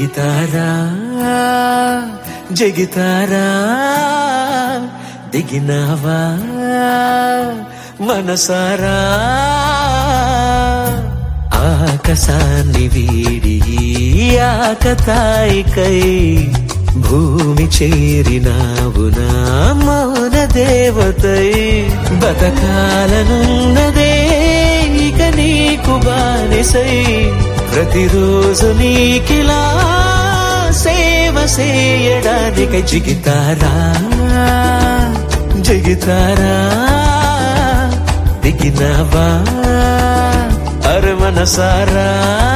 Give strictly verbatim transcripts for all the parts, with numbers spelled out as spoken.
జిగితారా జగితారా దిగినావా మనసారా ఆకాశాన్ని వీడి ఆకతాయికై భూమి చేరినావు నా మౌన దేవతై బతకాలనున్నదే ఇక నీకు బానిసై ప్రతిరోజు నీకిలా సేవ చేయడానికై జిగితారా జగితారా దిగినావా అరే మనసారా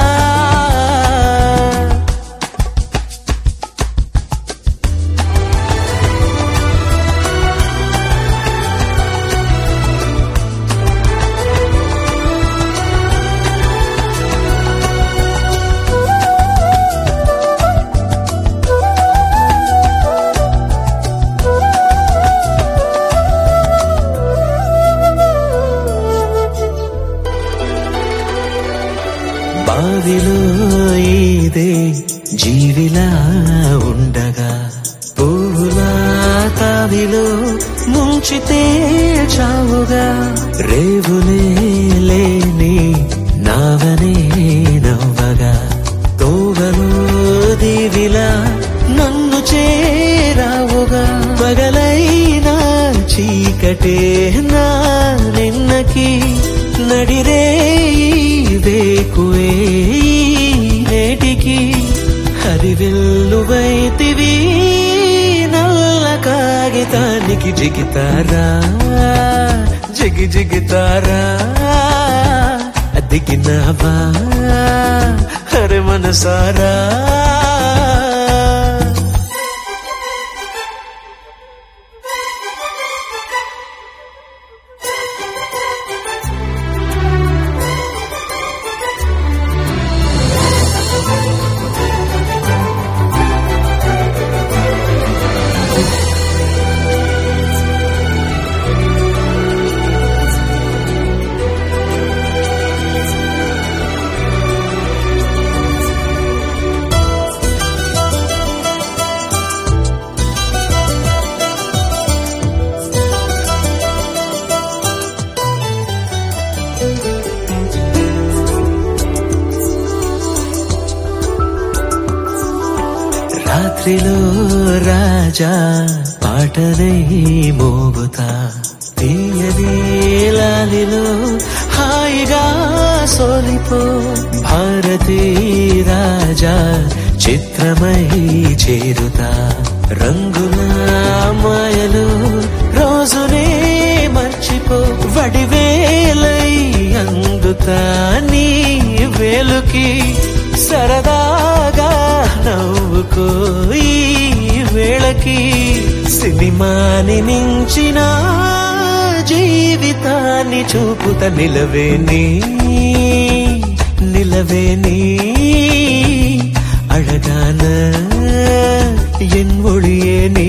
బావిలో ఇదే జీవిలా ఉండగా పువ్వులా తావిలో ముంచితే చావుగా రేవులే లేని నావనే నవ్వగా తోవలో దీవిలా నన్ను చేరావుగా పగలైనా చీకటే నా నిన్నకి నడిరే వేకువే నేటికి హరివెల్లువైతివి నల్ల కాగితానికి జిగితారా జిగి జిగితారా దిగినావా హరే మనసారా రాత్రిలో రాజా పాటనై మోగుతా తీయని లాలిలో హాయిగా సోలిపో భారతీ రాజా చిత్రమై చేరుతా రంగుల మాయలు రోజునే మర్చిపో వడివేలై అందుతా నీ వేలుకి సరదాగా నవ్వుకో ఈ వేళకి సినిమాని మించిన జీవితాన్ని చూపుత నిలవేని నిలవేని అழகான ఎన్ ఒడియేని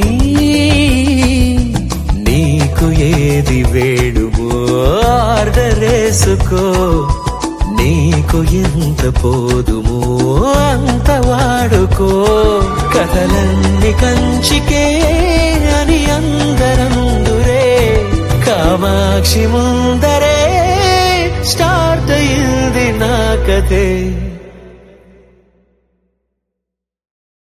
నీకు ఏది వేడుమో ఆర్డరేసుకో నీకు ఎంత పోదుమో అంత వాడుకో కథలన్నీ కంచికే అని అందరందురే కామాక్షి ముందరే స్టార్ట్ అయింది నా కథే.